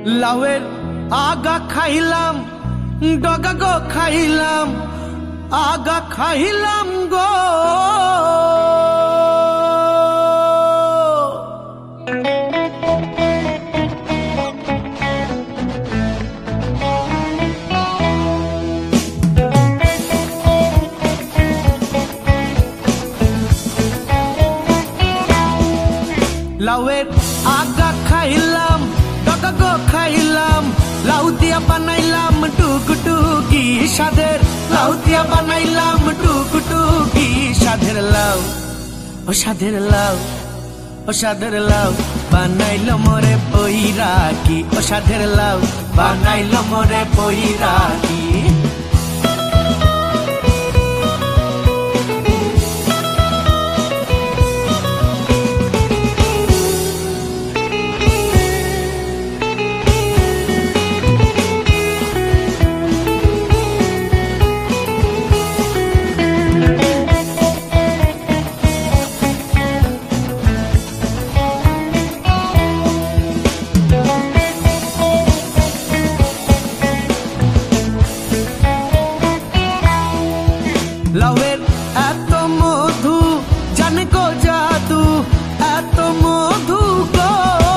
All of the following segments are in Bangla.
লাউয়ের আগা খাইলাম ডগা গো খাইলাম আগা খাইলাম গো লাউয়ের আগা খাইলাম ডগা গো খাইলাম লাউ দিয়া বানাইলাম টুকটুকি সাধের লাউ দিয়া বানাইলাম টুকটুকি সাধের লাউ ও সাধের লাউ ও সাধের লাউ বানাইলো মোরে বৈরাগী ও সাধের লাউ বানাইলো মোরে বৈরাগী লাউয়ের এত মধু জানে গো জাদু এত মধু গো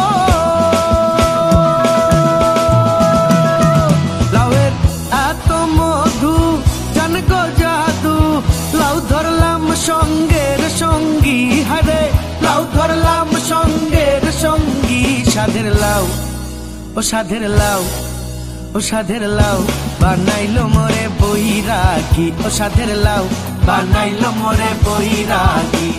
লাউয়ের এত মধু জানে গো জাদু লাউ ধরলাম সঙ্গের সঙ্গী হারে লাউ ধরলাম সঙ্গের সঙ্গী সাধের লাউ ও সাধের লাউ ও সাধের লাউ বানাইলো মোরে বৈরাগী ও সাধের লাউ বানাইলো মোরে বৈরাগী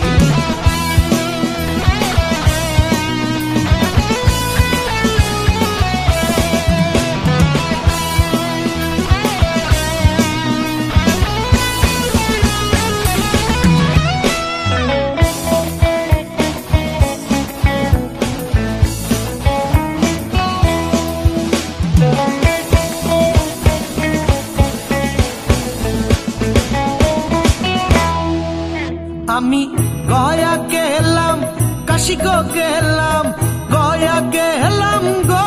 আমি গয়া গেলাম কাশি গো গেলাম গয়া গেলাম গো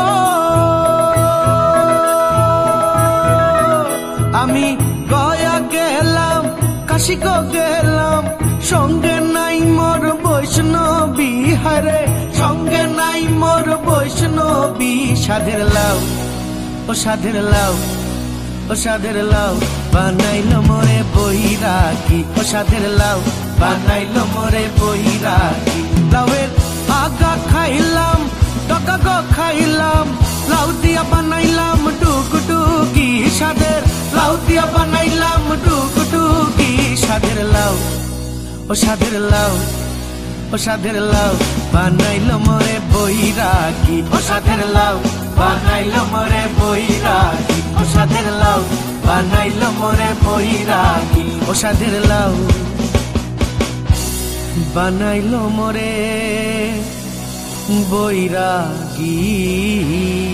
আমি গয়া গেলাম কাশি গো গেলাম সঙ্গে নাই মোর বৈষ্ণবী হারে সঙ্গে নাই মোর বৈষ্ণবী সাধের লাউ ও সাধের লাউ ও সাধের লাউ বানাইলো মোরে বৈরাগী ও সাধের লাউ বানাইলো মোরে বৈরাগী লাউয়ের আগা খাইলাম ডগা গো খাইলাম লাউ দিয়া বানাইলাম টুকটুকি সাধের লাউ দিয়া বানাইলাম টুকটুকি সাধের লাউ ও সাধের লাউ ও সাধের লাউ বানাইলো মোরে বৈরাগী ও সাধের লাউ বানাইলো মোরে বৈরাগী ও সাধের লাউ বানাইলো মোরে বৈরাগী ও সাধের লাউ বানাইলো মোরে বৈরাগী।